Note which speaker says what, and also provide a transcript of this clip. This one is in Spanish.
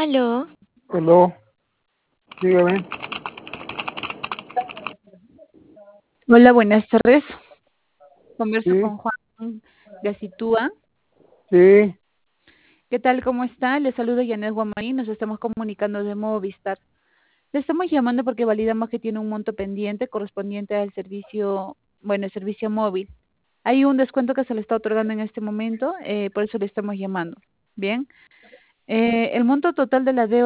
Speaker 1: Aló,
Speaker 2: Aló, dígame.
Speaker 3: Hola, buenas tardes. Converso
Speaker 2: Sí,
Speaker 3: con Juan de Asitúa.
Speaker 2: sí,
Speaker 3: ¿Qué tal? ¿Cómo está? Le saluda Janet Guamaní. Nos estamos comunicando de Movistar. Le estamos llamando porque validamos que tiene un monto pendiente correspondiente al servicio, bueno, el servicio móvil. Hay un descuento que se le está otorgando en este momento, por eso le estamos llamando. Bien. El monto total de la deuda